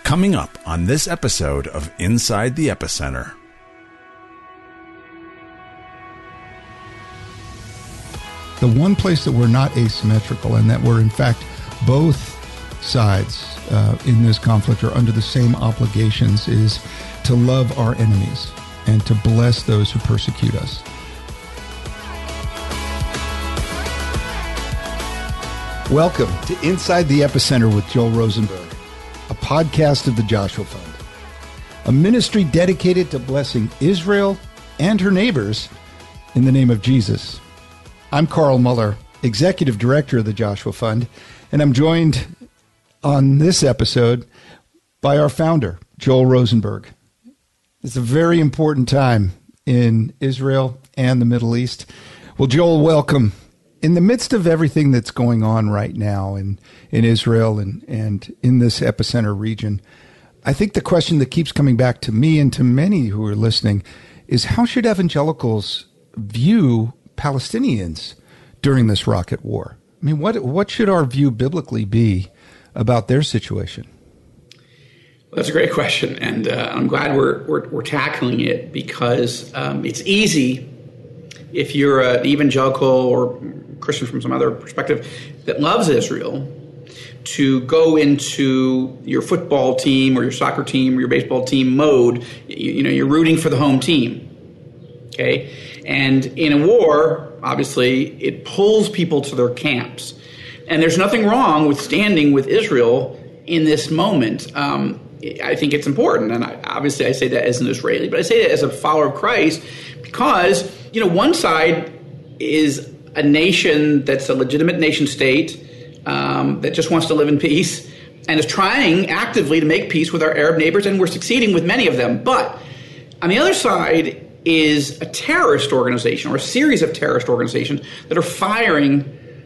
Coming up on this episode of Inside the Epicenter. The one place that we're not asymmetrical and that we're, in fact, both sides in this conflict are under the same obligations is to love our enemies and to bless those who persecute us. Welcome to Inside the Epicenter with Joel Rosenberg, a podcast of the Joshua Fund, a ministry dedicated to blessing Israel and her neighbors in the name of Jesus. I'm Carl Muller, Executive Director of the Joshua Fund, and I'm joined on this episode by our founder, Joel Rosenberg. It's a very important time in Israel and the Middle East. Well, Joel, welcome. In the midst of everything that's going on right now in Israel and in this epicenter region, I think the question that keeps coming back to me and to many who are listening is how should evangelicals view Palestinians during this rocket war? I mean, what should our view biblically be about their situation? Well, that's a great question, and I'm glad we're tackling it because it's easy if you're an evangelical or Christian from some other perspective that loves Israel to go into your football team or your soccer team or your baseball team mode. You're rooting for the home team. Okay, and in a war, obviously, it pulls people to their camps. And there's nothing wrong with standing with Israel in this moment. I think it's important. And obviously, I say that as an Israeli, but I say that as a follower of Christ because, one side is a nation that's a legitimate nation state that just wants to live in peace and is trying actively to make peace with our Arab neighbors, and we're succeeding with many of them. But on the other side is a terrorist organization or a series of terrorist organizations that are firing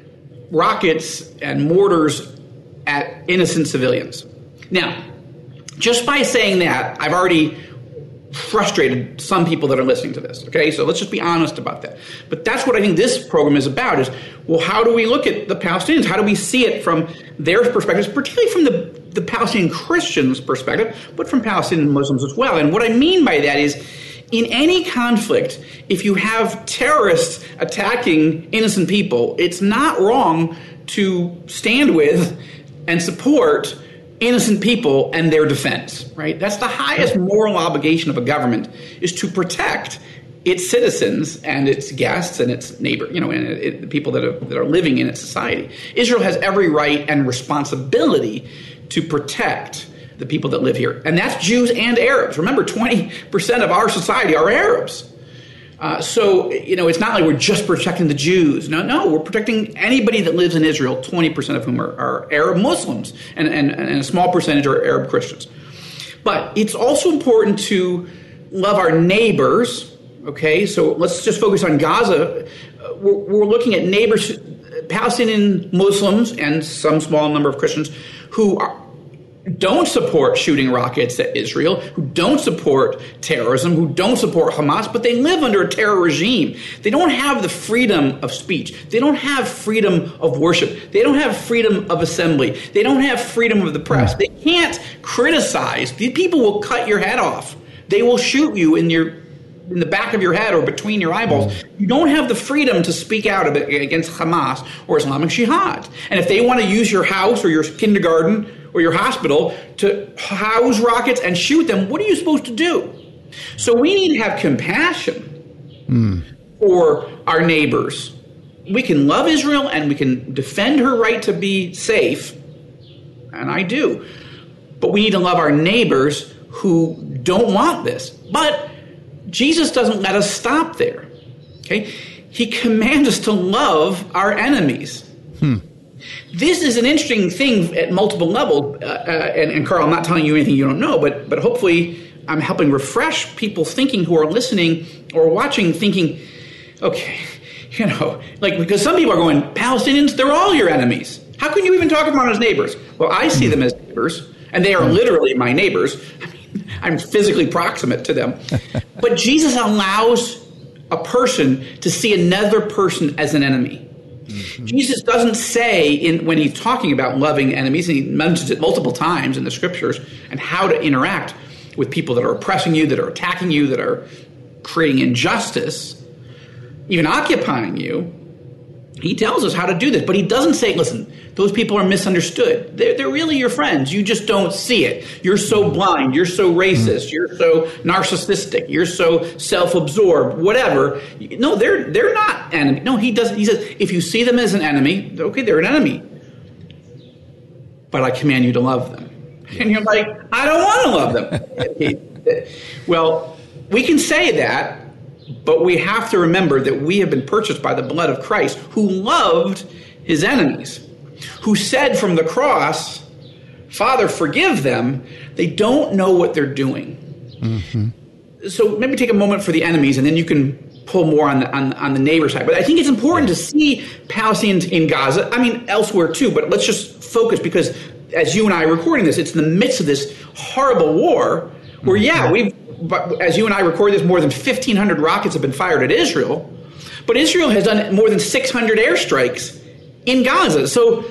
rockets and mortars at innocent civilians. Now, just by saying that, I've already frustrated some people that are listening to this, okay? So let's just be honest about that. But that's what I think this program is about is, well, how do we look at the Palestinians? How do we see it from their perspectives, particularly from the Palestinian Christians' perspective, but from Palestinian Muslims as well? And what I mean by that is, in any conflict, if you have terrorists attacking innocent people, it's not wrong to stand with and support innocent people and their defense, right? That's the highest moral obligation of a government, is to protect its citizens and its guests and its neighbor, and the people that are living in its society. Israel has every right and responsibility to protect the people that live here. And that's Jews and Arabs. Remember, 20% of our society are Arabs. So it's not like we're just protecting the Jews. No, we're protecting anybody that lives in Israel, 20% of whom are Arab Muslims, and a small percentage are Arab Christians. But it's also important to love our neighbors, okay? So let's just focus on Gaza. We're looking at neighbors, Palestinian Muslims and some small number of Christians who don't support shooting rockets at Israel, who don't support terrorism, who don't support Hamas, but they live under a terror regime. They don't have the freedom of speech. They don't have freedom of worship. They don't have freedom of assembly. They don't have freedom of the press. They can't criticize. These people will cut your head off. They will shoot you in the back of your head or between your eyeballs. You don't have the freedom to speak out against Hamas or Islamic Jihad. And if they want to use your house or your kindergarten or your hospital to house rockets and shoot them, what are you supposed to do? So we need to have compassion for our neighbors. We can love Israel and we can defend her right to be safe, and I do. But we need to love our neighbors who don't want this. But Jesus doesn't let us stop there. Okay? He commands us to love our enemies. This is an interesting thing at multiple levels. And Carl, I'm not telling you anything you don't know, but hopefully I'm helping refresh people's thinking who are listening or watching, thinking, okay, because some people are going, Palestinians, they're all your enemies. How can you even talk about them as neighbors? Well, I see them as neighbors, and they are literally my neighbors. I'm physically proximate to them. But Jesus allows a person to see another person as an enemy. Jesus doesn't say when he's talking about loving enemies, and he mentions it multiple times in the scriptures, and how to interact with people that are oppressing you, that are attacking you, that are creating injustice, even occupying you. He tells us how to do this, but he doesn't say, listen, those people are misunderstood. They're really your friends. You just don't see it. You're so blind. You're so racist. You're so narcissistic. You're so self-absorbed, whatever. No, they're not enemy. No, he doesn't. He says, if you see them as an enemy, okay, they're an enemy. But I command you to love them. And you're like, I don't want to love them. Well, we can say that, but we have to remember that we have been purchased by the blood of Christ, who loved his enemies, who said from the cross, Father, forgive them. They don't know what they're doing. So maybe take a moment for the enemies, and then you can pull more on the neighbor side. But I think it's important to see Palestinians in Gaza. I mean, elsewhere too, but let's just focus, because as you and I are recording this, it's in the midst of this horrible war where, but as you and I record this, more than 1,500 rockets have been fired at Israel. But Israel has done more than 600 airstrikes in Gaza. So,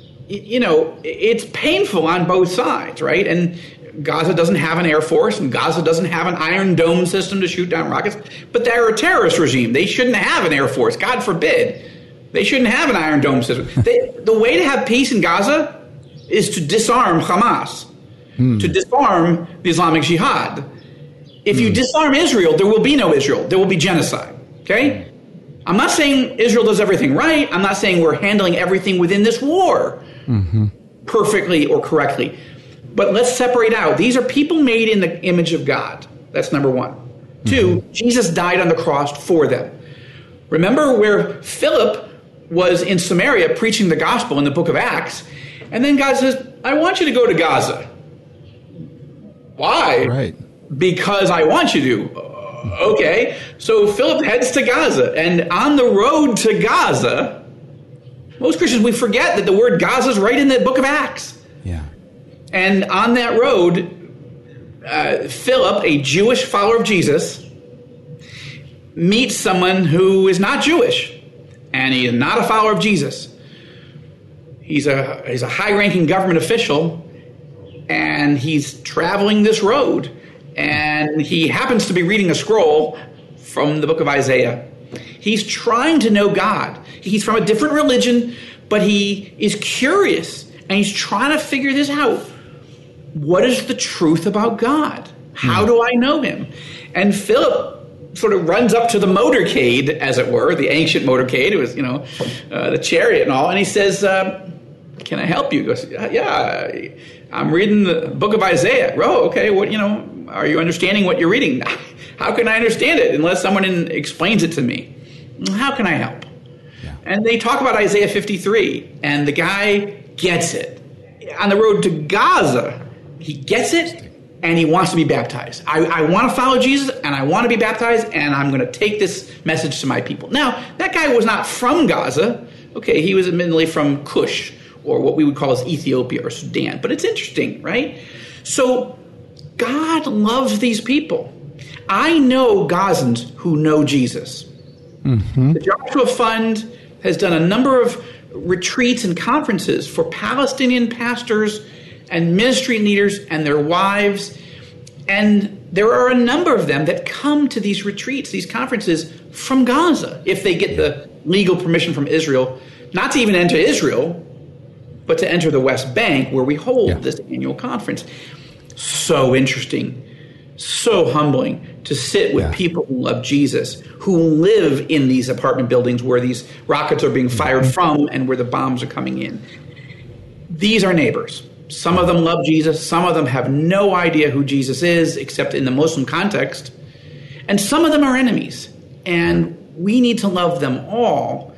it's painful on both sides, right? And Gaza doesn't have an air force, and Gaza doesn't have an Iron Dome system to shoot down rockets. But they're a terrorist regime. They shouldn't have an air force. God forbid. They shouldn't have an Iron Dome system. The way to have peace in Gaza is to disarm Hamas, to disarm the Islamic Jihad. If you disarm Israel, there will be no Israel. There will be genocide, okay? I'm not saying Israel does everything right. I'm not saying we're handling everything within this war perfectly or correctly. But let's separate out. These are people made in the image of God. That's number one. Two, Jesus died on the cross for them. Remember where Philip was in Samaria preaching the gospel in the book of Acts, and then God says, I want you to go to Gaza. Why? Right. Because I want you to. Okay. So Philip heads to Gaza. And on the road to Gaza, most Christians, we forget that the word Gaza is right in the book of Acts. Yeah. And on that road, Philip, a Jewish follower of Jesus, meets someone who is not Jewish. And he is not a follower of Jesus. He's a high-ranking government official. And he's traveling this road. And he happens to be reading a scroll from the book of Isaiah. He's trying to know God. He's from a different religion, but he is curious, and he's trying to figure this out. What is the truth about God? How do I know him? And Philip sort of runs up to the motorcade, as it were, the ancient motorcade. It was, the chariot and all. And he says, can I help you? He goes, yeah, I'm reading the book of Isaiah. Oh, okay, are you understanding what you're reading? How can I understand it unless someone explains it to me? How can I help? Yeah. And they talk about Isaiah 53, and the guy gets it. On the road to Gaza, he gets it, and he wants to be baptized. I want to follow Jesus, and I want to be baptized, and I'm going to take this message to my people. Now, that guy was not from Gaza. Okay, he was admittedly from Cush, or what we would call as Ethiopia or Sudan. But it's interesting, right? So God loves these people. I know Gazans who know Jesus. The Joshua Fund has done a number of retreats and conferences for Palestinian pastors and ministry leaders and their wives. And there are a number of them that come to these retreats, these conferences from Gaza, if they get the legal permission from Israel, not to even enter Israel, but to enter the West Bank, where we hold this annual conference. So interesting, so humbling to sit with people who love Jesus, who live in these apartment buildings where these rockets are being fired from and where the bombs are coming in. These are neighbors. Some of them love Jesus. Some of them have no idea who Jesus is, except in the Muslim context. And some of them are enemies. And we need to love them all,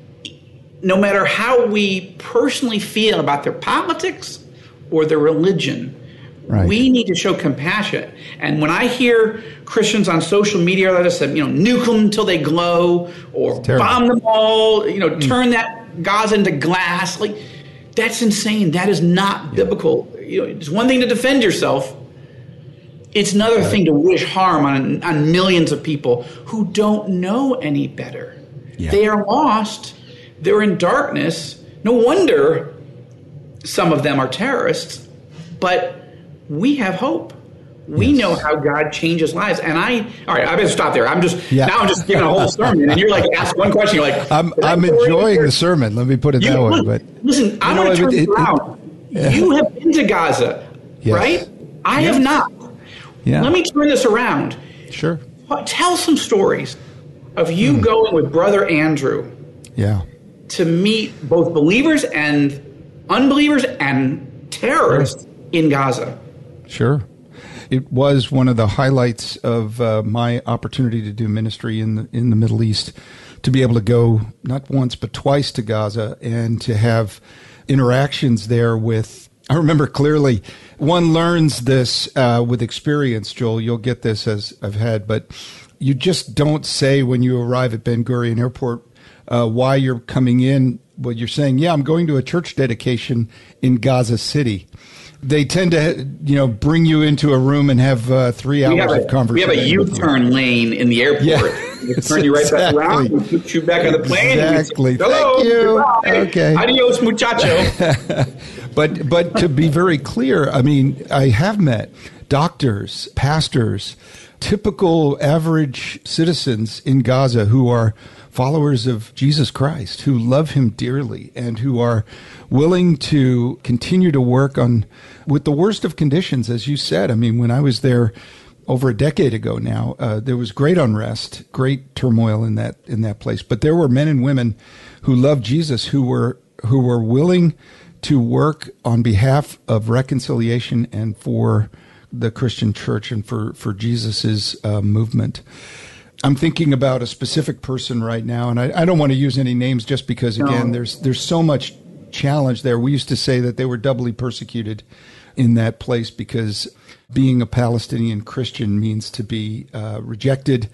no matter how we personally feel about their politics or their religion. Right. We need to show compassion. And when I hear Christians on social media that have said, nuke them until they glow, or bomb them all, turn that Gaza into glass, that's insane. That is not biblical. It's one thing to defend yourself. It's another thing to wish harm on millions of people who don't know any better. Yeah. They are lost. They're in darkness. No wonder some of them are terrorists, but we have hope. We know how God changes lives. And all right, I better stop there. Now I'm just giving a whole sermon, and you're like, ask one question. You're like, I'm enjoying the sermon. Let me put it that way. But listen, I want to turn it around. You have been to Gaza, right? I have not. Yeah. Let me turn this around. Sure. Tell some stories of you going with Brother Andrew to meet both believers and unbelievers and terrorists in Gaza. Sure. It was one of the highlights of my opportunity to do ministry in the Middle East, to be able to go not once but twice to Gaza and to have interactions there with. I remember clearly, one learns this with experience, Joel. You'll get this as I've had, but you just don't say when you arrive at Ben Gurion Airport why you're coming in. What you're saying, I'm going to a church dedication in Gaza City. They tend to, bring you into a room and have 3 hours of conversation. We have a U-turn lane in the airport. Yeah, turn you right back around, and put you back on the plane. Exactly. Hello, thank you. Goodbye. Okay. Adios, muchacho. But to be very clear, I mean, I have met doctors, pastors, typical average citizens in Gaza who are followers of Jesus Christ, who love him dearly and who are willing to continue to work on with the worst of conditions, as you said. I mean, when I was there over a decade ago now, there was great unrest, great turmoil in that place. But there were men and women who loved Jesus, who were willing to work on behalf of reconciliation and for the Christian church and for Jesus's movement. I'm thinking about a specific person right now, and I don't want to use any names just because, again, there's so much challenge there. We used to say that they were doubly persecuted in that place because being a Palestinian Christian means to be rejected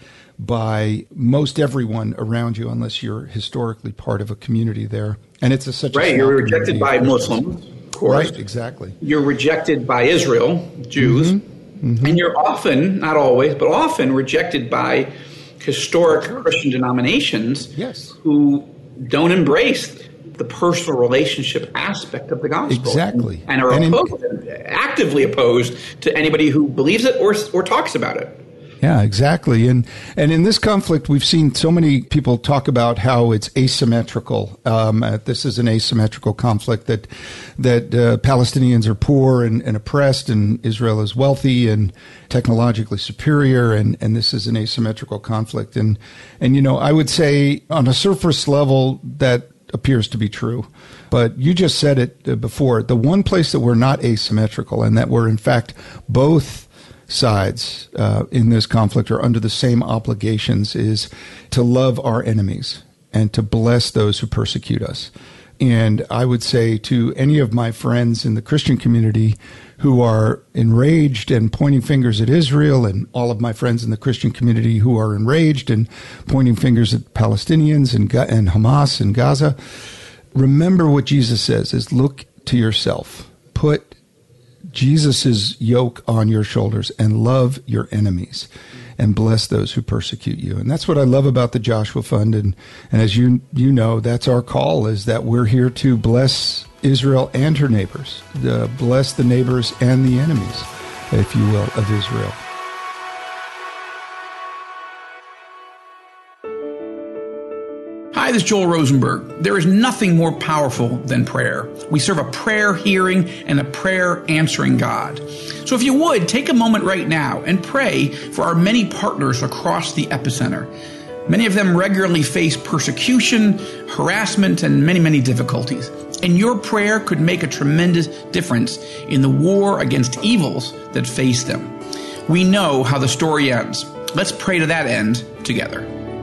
by most everyone around you unless you're historically part of a community there. And it's such a you're rejected by Muslims, of course. Right, exactly. You're rejected by Israel, Jews, and you're often, not always, but often rejected by historic Christian denominations who don't embrace the personal relationship aspect of the gospel. Exactly. And are actively opposed to anybody who believes it or talks about it. Yeah, exactly. And in this conflict, we've seen so many people talk about how it's asymmetrical. This is an asymmetrical conflict that Palestinians are poor and oppressed, and Israel is wealthy and technologically superior, and this is an asymmetrical conflict. And I would say on a surface level that appears to be true. But you just said it before. The one place that we're not asymmetrical and that we're, in fact, both sides in this conflict are under the same obligations is to love our enemies and to bless those who persecute us. And I would say to any of my friends in the Christian community who are enraged and pointing fingers at Israel, and all of my friends in the Christian community who are enraged and pointing fingers at Palestinians and Hamas and Gaza, remember what Jesus says is look to yourself. Put Jesus' yoke on your shoulders and love your enemies and bless those who persecute you. And that's what I love about the Joshua Fund. And as you know, that's our call, is that we're here to bless Israel and her neighbors, bless the neighbors and the enemies, if you will, of Israel. Hi, this is Joel Rosenberg. There is nothing more powerful than prayer. We serve a prayer hearing and a prayer answering God. So if you would, take a moment right now and pray for our many partners across the epicenter. Many of them regularly face persecution, harassment, and many, many difficulties. And your prayer could make a tremendous difference in the war against evils that face them. We know how the story ends. Let's pray to that end together.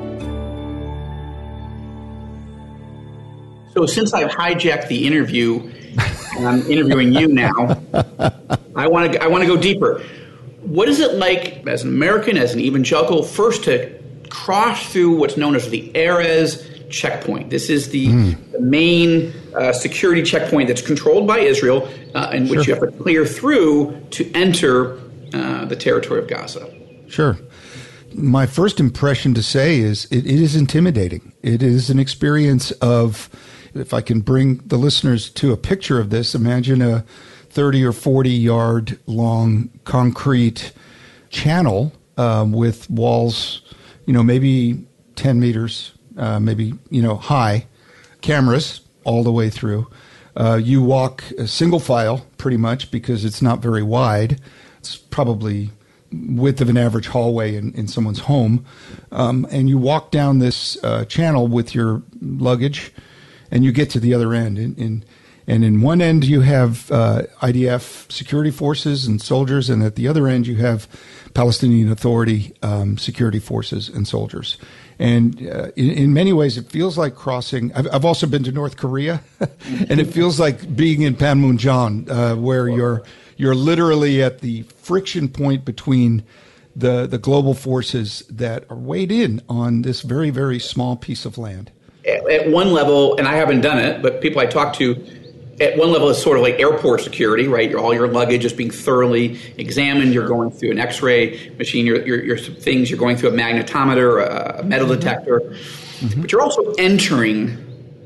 So since I've hijacked the interview, and I'm interviewing you now, I want to go deeper. What is it like as an American, as an evangelical, first to cross through what's known as the Erez checkpoint? This is the main security checkpoint that's controlled by Israel, in which you have to clear through to enter the territory of Gaza. Sure. my first impression to say is it is intimidating. It is an experience of, if I can bring the listeners to a picture of this, imagine a 30 or 40 yard long concrete channel with walls, maybe 10 meters, maybe, high, cameras all the way through. You walk a single file pretty much because it's not very wide. It's probably width of an average hallway in someone's home. And you walk down this channel with your luggage and you get to the other end. And in one end you have IDF security forces and soldiers, and at the other end you have Palestinian Authority security forces and soldiers. And in many ways, it feels like crossing. I've also been to North Korea, and it feels like being in Panmunjom, where you're literally at the friction point between the global forces that are weighed in on this very, very small piece of land. At one level, and I haven't done it, but people I talk to, at one level, it's sort of like airport security, right? All your luggage is being thoroughly examined. You're going through an X-ray machine. Your things. You're going through a magnetometer, a metal detector. Mm-hmm. But you're also entering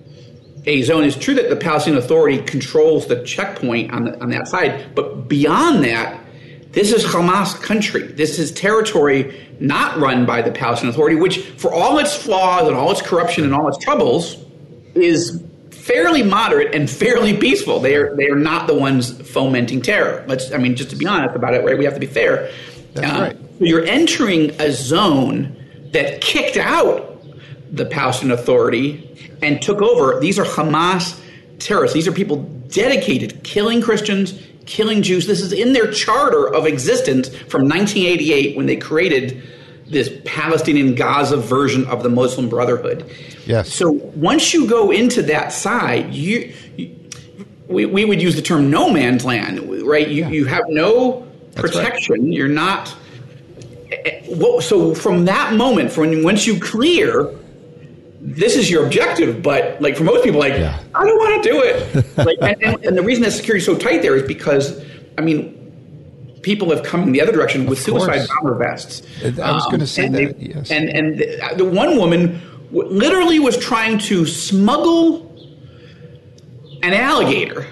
a zone. It's true that the Palestinian Authority controls the checkpoint on that side, but beyond that, this is Hamas country. This is territory not run by the Palestinian Authority, which, for all its flaws and all its corruption and all its troubles, is fairly moderate and fairly peaceful. They are not the ones fomenting terror. Just to be honest about it, right? We have to be fair. That's right. So you're entering a zone that kicked out the Palestinian Authority and took over. These are Hamas terrorists. These are people dedicated to killing Christians, killing Jews. This is in their charter of existence from 1988 when they created this Palestinian Gaza version of the Muslim Brotherhood. Yes. So once you go into that side, we would use the term no man's land, right? You have no protection. Right. You're not. So from that moment, once you clear, this is your objective. But like for most people, I don't want to do it. And the reason that security is so tight there is because, people have come in the other direction with suicide bomber vests. I was going to say that, yes. And the one woman literally was trying to smuggle an alligator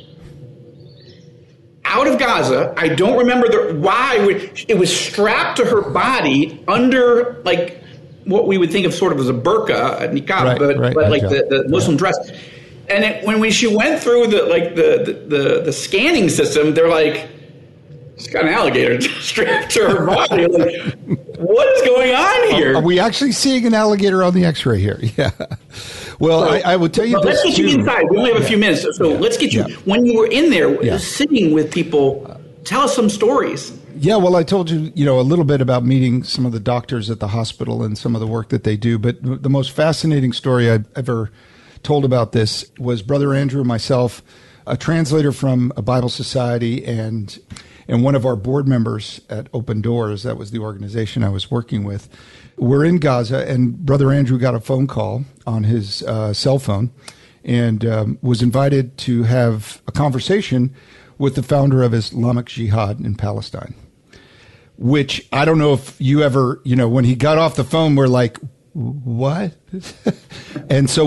out of Gaza. I don't remember why. It was strapped to her body under, like, what we would think of sort of as a burqa, a niqab, but like the Muslim dress. And when she went through the scanning system, they're like, she's got an alligator strapped to her body. Like, what is going on here? Are we actually seeing an alligator on the X-ray here? Yeah. Well, I would tell you this. Let's get you inside. We only have a few minutes, so let's get you. When you were in there, sitting with people, tell us some stories. Yeah, well, I told you, a little bit about meeting some of the doctors at the hospital and some of the work that they do. But the most fascinating story I've ever told about this was Brother Andrew, myself, a translator from a Bible Society, and one of our board members at Open Doors, that was the organization I was working with. We're in Gaza, and Brother Andrew got a phone call on his cell phone and was invited to have a conversation with the founder of Islamic Jihad in Palestine, which I don't know if you ever, when he got off the phone, we're like, what? And so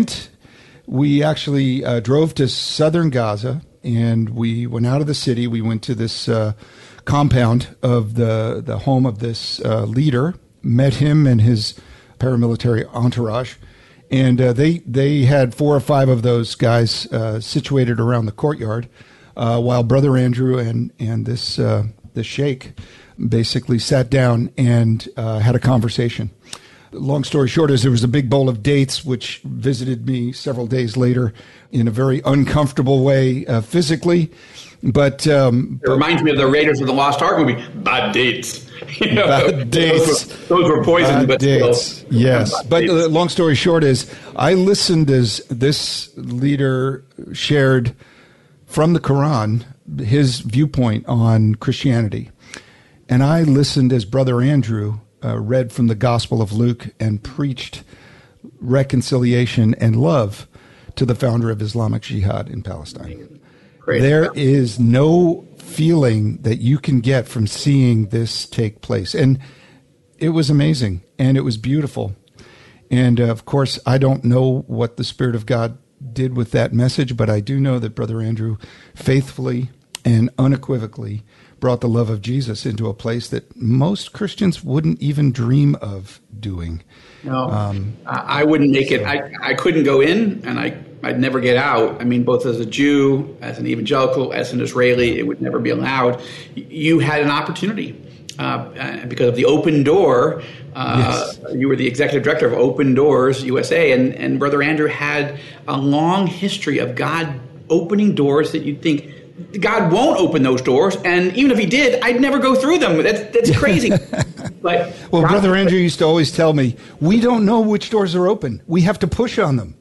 we actually drove to southern Gaza, and we went out of the city. We went to this compound of the home of this leader, met him and his paramilitary entourage, and they had 4 or 5 of those guys situated around the courtyard, while Brother Andrew and this sheikh basically sat down and had a conversation. Long story short is there was a big bowl of dates, which visited me several days later in a very uncomfortable way physically. But it reminds me of the Raiders of the Lost Ark movie, Bad Dates. Bad dates. Those were poisoned, but dates. Still. Yes. But long story short is I listened as this leader shared from the Quran his viewpoint on Christianity. And I listened as Brother Andrew read from the Gospel of Luke and preached reconciliation and love to the founder of Islamic Jihad in Palestine. Great. There is no feeling that you can get from seeing this take place. And it was amazing, and it was beautiful. And of course, I don't know what the Spirit of God did with that message, but I do know that Brother Andrew faithfully and unequivocally brought the love of Jesus into a place that most Christians wouldn't even dream of doing. No, I wouldn't make it. I couldn't go in, and I'd never get out. I mean, both as a Jew, as an evangelical, as an Israeli, it would never be allowed. You had an opportunity because of the Open Door. Yes. You were the executive director of Open Doors USA, and Brother Andrew had a long history of God opening doors that you'd think God won't open those doors, and even if He did, I'd never go through them. That's crazy. But well, Brother Andrew used to always tell me, we don't know which doors are open. We have to push on them.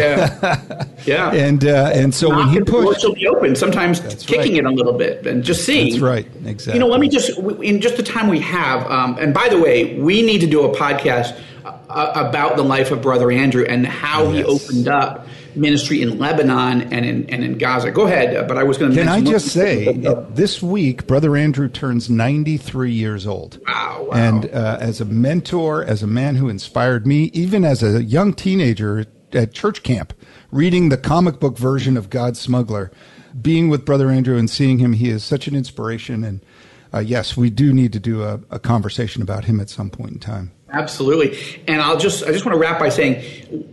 Yeah. And so when he pushed, will be open. Sometimes kicking it a little bit and just seeing. That's right. Exactly. Let me just in just the time we have. And by the way, we need to do a podcast about the life of Brother Andrew and how he opened up ministry in Lebanon and in Gaza. Go ahead, but I was going to. Can I just say, this week, Brother Andrew turns 93 years old. Wow. And as a mentor, as a man who inspired me, even as a young teenager at church camp, reading the comic book version of God's Smuggler, being with Brother Andrew and seeing him, he is such an inspiration. And yes, we do need to do a conversation about him at some point in time. Absolutely. And I just want to wrap by saying,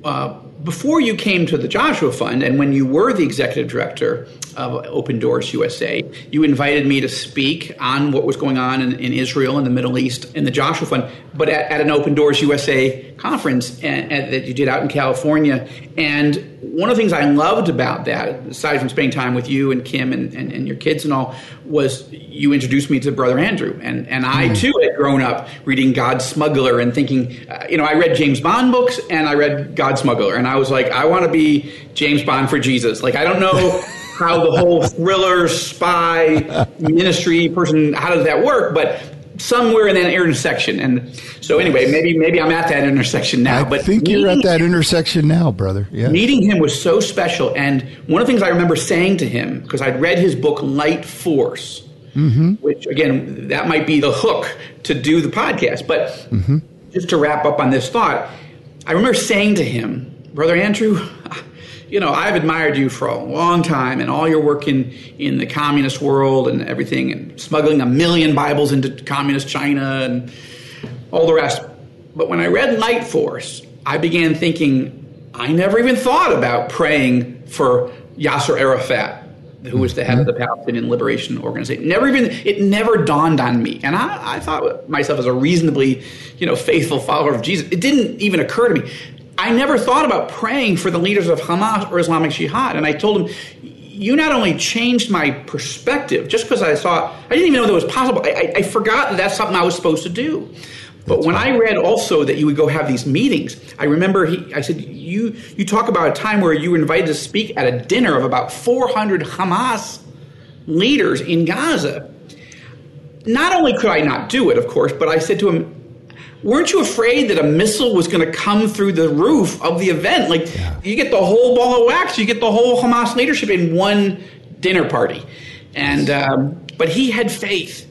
before you came to the Joshua Fund and when you were the executive director of Open Doors USA, you invited me to speak on what was going on in Israel and the Middle East in the Joshua Fund, but at an Open Doors USA conference that you did out in California. And one of the things I loved about that, aside from spending time with you and Kim and your kids and all, was you introduced me to Brother Andrew. And I, too, had grown up reading God's Smuggler and thinking, I read James Bond books and I read God's Smuggler. And I was like, I want to be James Bond for Jesus. Like, I don't know how the whole thriller, spy, ministry person, how does that work? But somewhere in that intersection. And so anyway, maybe I'm at that intersection now. I think you're at that intersection now, brother. Yeah. Meeting him was so special. And one of the things I remember saying to him, because I'd read his book, Light Force, which, again, that might be the hook to do the podcast. But just to wrap up on this thought, I remember saying to him, Brother Andrew, I've admired you for a long time and all your work in the communist world and everything, and smuggling 1 million Bibles into communist China and all the rest. But when I read Light Force, I began thinking, I never even thought about praying for Yasser Arafat, who was the head of the Palestinian Liberation Organization. It never dawned on me. And I thought myself as a reasonably, faithful follower of Jesus. It didn't even occur to me. I never thought about praying for the leaders of Hamas or Islamic Jihad. And I told him, you not only changed my perspective, just because I didn't even know that was possible. I forgot that that's something I was supposed to do. But when I read also that you would go have these meetings, I remember I said, you talk about a time where you were invited to speak at a dinner of about 400 Hamas leaders in Gaza. Not only could I not do it, of course, but I said to him, weren't you afraid that a missile was going to come through the roof of the event? You get the whole ball of wax, you get the whole Hamas leadership in one dinner party. And but he had faith,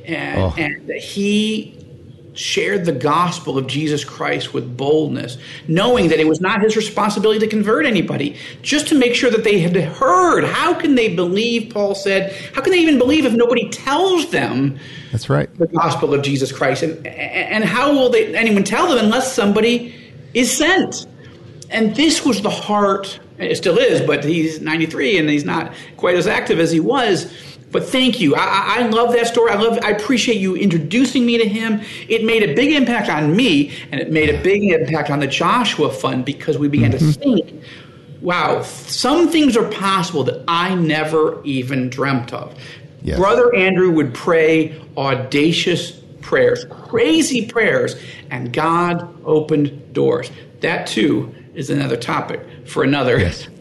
and he shared the gospel of Jesus Christ with boldness, knowing that it was not his responsibility to convert anybody, just to make sure that they had heard. How can they believe, Paul said, how can they even believe if nobody tells them That's right. the gospel of Jesus Christ? And how will anyone tell them unless somebody is sent? And this was the heart, it still is, but he's 93 and he's not quite as active as he was. But thank you. I love that story. I appreciate you introducing me to him. It made a big impact on me, and it made a big impact on the Joshua Fund, because we began to think, wow, some things are possible that I never even dreamt of. Yes. Brother Andrew would pray audacious prayers, crazy prayers, and God opened doors. That, too, is another topic for another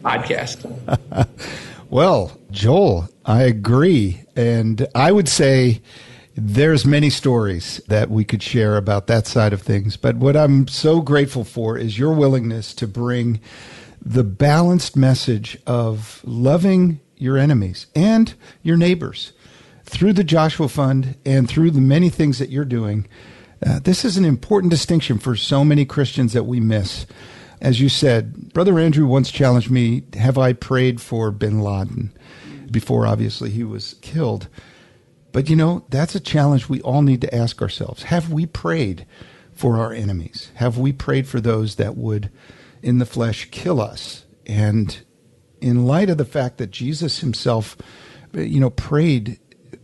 podcast. Well, Joel, I agree. And I would say there's many stories that we could share about that side of things. But what I'm so grateful for is your willingness to bring the balanced message of loving your enemies and your neighbors through the Joshua Fund and through the many things that you're doing. This is an important distinction for so many Christians that we miss. As you said, Brother Andrew once challenged me, have I prayed for bin Laden? Before, obviously, he was killed. But, that's a challenge we all need to ask ourselves. Have we prayed for our enemies? Have we prayed for those that would, in the flesh, kill us? And in light of the fact that Jesus himself, prayed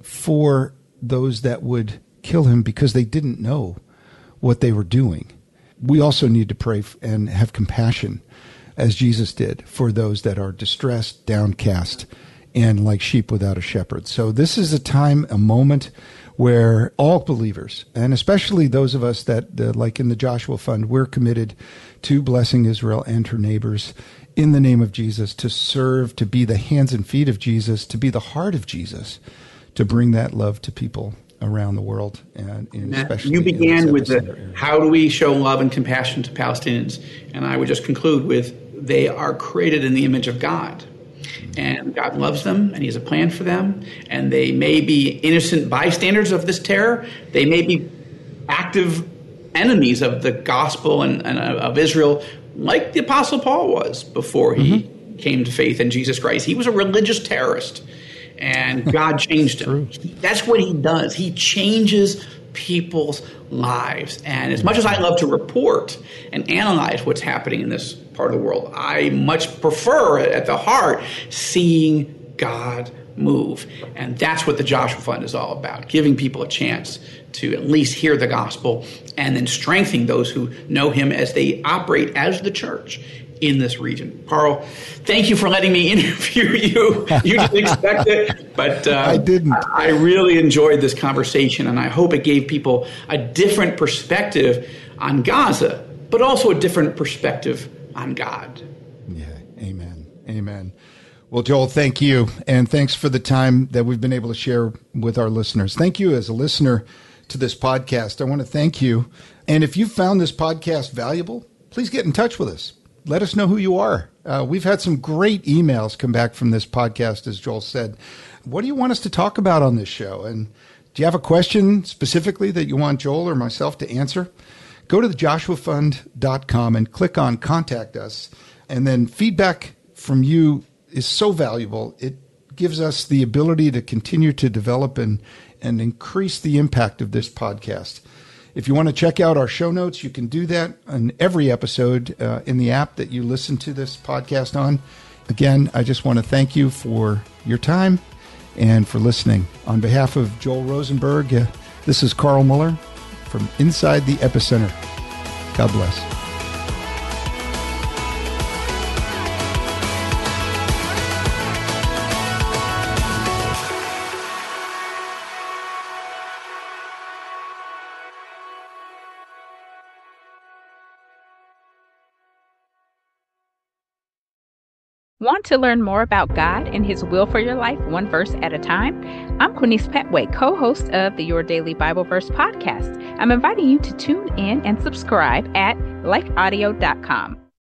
for those that would kill him because they didn't know what they were doing, we also need to pray and have compassion, as Jesus did, for those that are distressed, downcast, and like sheep without a shepherd. So this is a moment where all believers, and especially those of us that, like in the Joshua Fund, we're committed to blessing Israel and her neighbors in the name of Jesus, to serve, to be the hands and feet of Jesus, to be the heart of Jesus, to bring that love to people around the world, and especially you began with how do we show love and compassion to Palestinians, and I would just conclude with they are created in the image of God, and God loves them, and He has a plan for them, and they may be innocent bystanders of this terror. They may be active enemies of the gospel and of Israel, like the Apostle Paul was before he came to faith in Jesus Christ. He was a religious terrorist. And God changed him. That's what He does. He changes people's lives. And as much as I love to report and analyze what's happening in this part of the world, I much prefer at the heart seeing God move. And that's what the Joshua Fund is all about, giving people a chance to at least hear the gospel and then strengthening those who know Him as they operate as the church in this region. Carl, thank you for letting me interview you. You didn't expect it, but I didn't. I really enjoyed this conversation, and I hope it gave people a different perspective on Gaza, but also a different perspective on God. Yeah, amen. Amen. Well, Joel, thank you, and thanks for the time that we've been able to share with our listeners. Thank you as a listener to this podcast. I want to thank you. And if you found this podcast valuable, please get in touch with us. Let us know who you are. We've had some great emails come back from this podcast, as Joel said. What do you want us to talk about on this show? And do you have a question specifically that you want Joel or myself to answer? Go to thejoshuafund.com and click on Contact Us. And then feedback from you is so valuable. It gives us the ability to continue to develop and increase the impact of this podcast. If you want to check out our show notes, you can do that on every episode in the app that you listen to this podcast on. Again, I just want to thank you for your time and for listening. On behalf of Joel Rosenberg, this is Carl Muller from Inside the Epicenter. God bless. Want to learn more about God and His will for your life, one verse at a time? I'm Quinice Petway, co-host of the Your Daily Bible Verse podcast. I'm inviting you to tune in and subscribe at lifeaudio.com.